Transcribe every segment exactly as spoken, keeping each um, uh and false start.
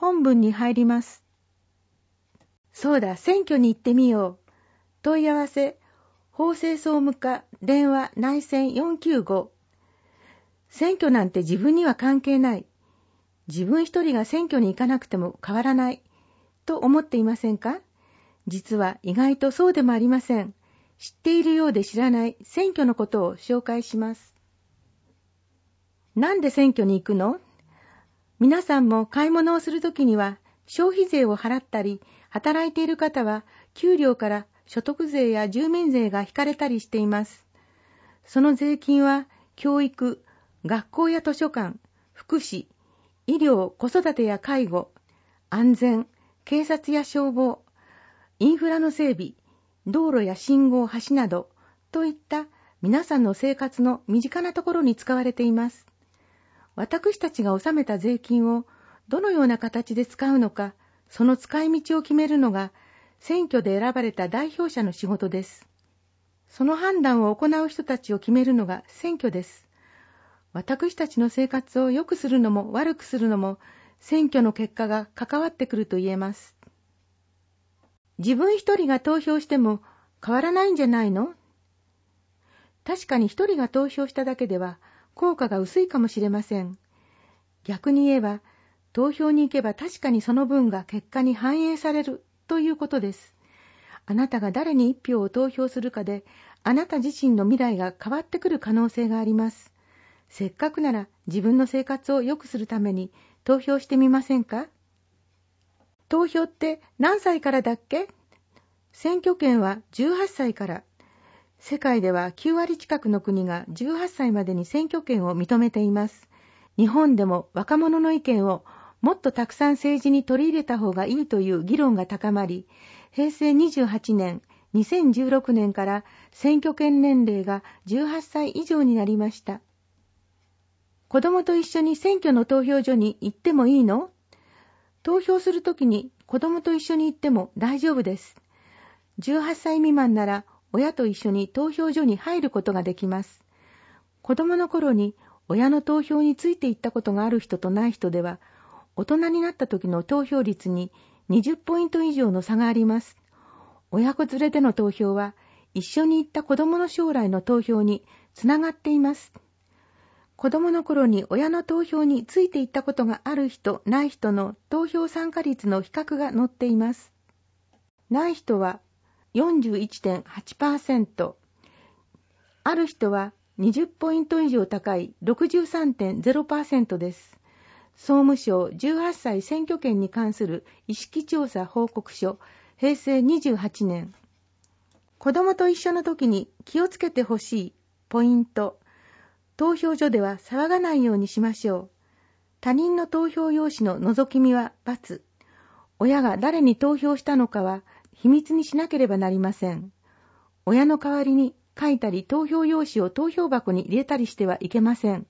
本文に入ります。そうだ、選挙に行ってみよう。問い合わせ、法制総務課、電話内線よんきゅうご。選挙なんて自分には関係ない。自分一人が選挙に行かなくても変わらない。と思っていませんか？実は意外とそうでもありません。知っているようで知らない選挙のことを紹介します。なんで選挙に行くの？皆さんも買い物をするときには消費税を払ったり、働いている方は給料から所得税や住民税が引かれたりしています。その税金は教育、学校や図書館、福祉、医療、子育てや介護、安全、警察や消防、インフラの整備、道路や信号、橋などといった皆さんの生活の身近なところに使われています。私たちが納めた税金をどのような形で使うのか、その使い道を決めるのが選挙で選ばれた代表者の仕事です。その判断を行う人たちを決めるのが選挙です。私たちの生活を良くするのも悪くするのも選挙の結果が関わってくると言えます。自分一人が投票しても変わらないんじゃないの？確かに一人が投票しただけでは効果が薄いかもしれません。逆に言えば、投票に行けば確かにその分が結果に反映されるということです。あなたが誰に一票を投票するかで、あなた自身の未来が変わってくる可能性があります。せっかくなら自分の生活を良くするために投票してみませんか？投票って何歳からだっけ？選挙権はじゅうはっさいから。世界ではきゅうわり近くの国がじゅうはっさいまでに選挙権を認めています。日本でも若者の意見をもっとたくさん政治に取り入れた方がいいという議論が高まり、へいせいにじゅうはちねん、にせんじゅうろくねんから選挙権年齢がじゅうはっさい以上になりました。子供と一緒に選挙の投票所に行ってもいいの？投票するときに子供と一緒に行っても大丈夫です。じゅうはっさい未満なら親と一緒に投票所に入ることができます。子供の頃に親の投票についていったことがある人とない人では、大人になった時の投票率ににじゅっポイント以上の差があります。親子連れでの投票は一緒に行った子供の将来の投票につながっています。子供の頃に親の投票についていったことがある人、ない人の投票参加率の比較が載っています。ない人は よんじゅういってんはちパーセント、ある人はにじゅっポイント以上高い ろくじゅうさんてんゼロパーセント です。総務省じゅうはっさい選挙権に関する意識調査報告書、へいせいにじゅうはちねん。子供と一緒の時に気をつけてほしいポイント。投票所では騒がないようにしましょう。他人の投票用紙の覗き見は×。親が誰に投票したのかは秘密にしなければなりません。親の代わりに書いたり投票用紙を投票箱に入れたりしてはいけません。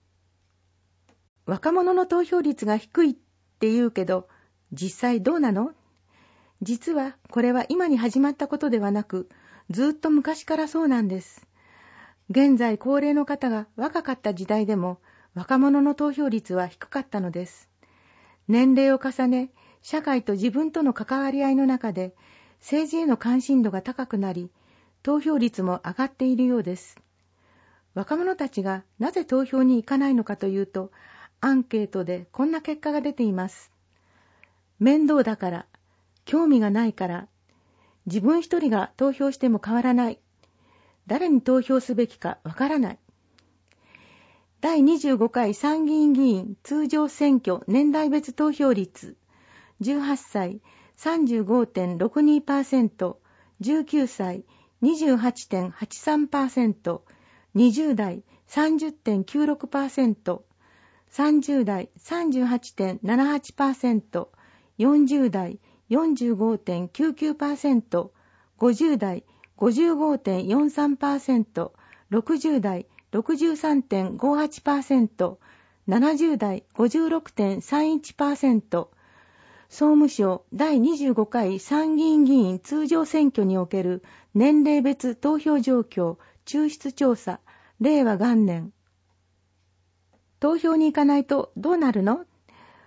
若者の投票率が低いって言うけど、実際どうなの？実はこれは今に始まったことではなく、ずっと昔からそうなんです。現在高齢の方が若かった時代でも若者の投票率は低かったのです。年齢を重ね、社会と自分との関わり合いの中で政治への関心度が高くなり、投票率も上がっているようです。若者たちがなぜ投票に行かないのかというと、アンケートでこんな結果が出ています。面倒だから、興味がないから、自分一人が投票しても変わらない。誰に投票すべきかわからない。だいにじゅうごかい参議院議員通常選挙年代別投票率、じゅうはっさい さんじゅうごてんろくにパーセント、じゅうきゅうさい にじゅうはちてんはちさんパーセント、にじゅうだい さんじゅってんきゅうろくパーセント、さんじゅうだい さんじゅうはちてんななはちパーセント、よんじゅうだい よんじゅうごてんきゅうきゅうパーセント、ごじゅうだい ごじゅうごてんよんさんパーセント、ろくじゅうだい ろくじゅうさんてんごはちパーセント、ななじゅうだい ごじゅうろくてんさんいちパーセント、総務省だいにじゅうごかい参議院議員通常選挙における年齢別投票状況抽出調査、れいわ元年。投票に行かないとどうなるの？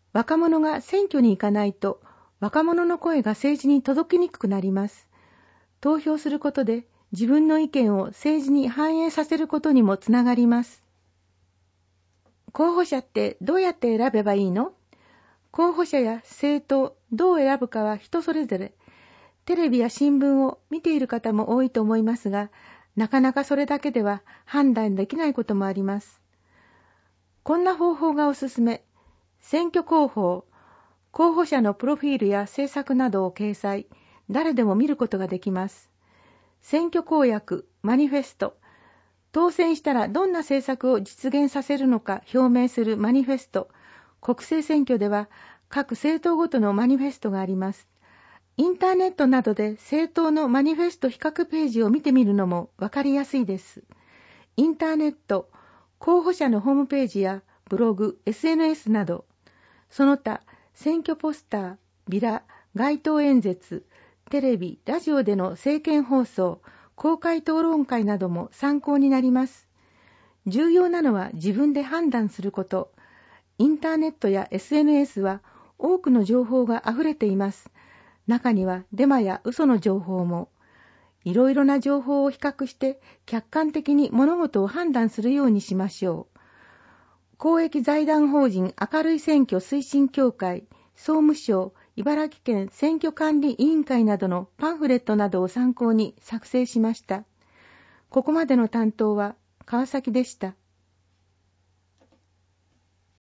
若者が選挙に行かないと、若者の声が政治に届きにくくなります。投票することで自分の意見を政治に反映させることにもつながります。候補者ってどうやって選べばいいの？候補者や政党、どう選ぶかは人それぞれ。テレビや新聞を見ている方も多いと思いますが、なかなかそれだけでは判断できないこともあります。こんな方法がおすすめ。選挙広報、候補者のプロフィールや政策などを掲載、誰でも見ることができます。選挙公約、マニフェスト、当選したらどんな政策を実現させるのか表明するマニフェスト、国政選挙では各政党ごとのマニフェストがあります。インターネットなどで政党のマニフェスト比較ページを見てみるのもわかりやすいです。インターネット、候補者のホームページやブログ、エスエヌエス など、その他、選挙ポスター、ビラ、街頭演説、テレビ、ラジオでの政見放送、公開討論会なども参考になります。重要なのは自分で判断すること。インターネットや エスエヌエス は多くの情報があふれています。中にはデマや嘘の情報も。いろいろな情報を比較して客観的に物事を判断するようにしましょう。公益財団法人明るい選挙推進協会、総務省、茨城県選挙管理委員会などのパンフレットなどを参考に作成しました。ここまでの担当は川崎でした。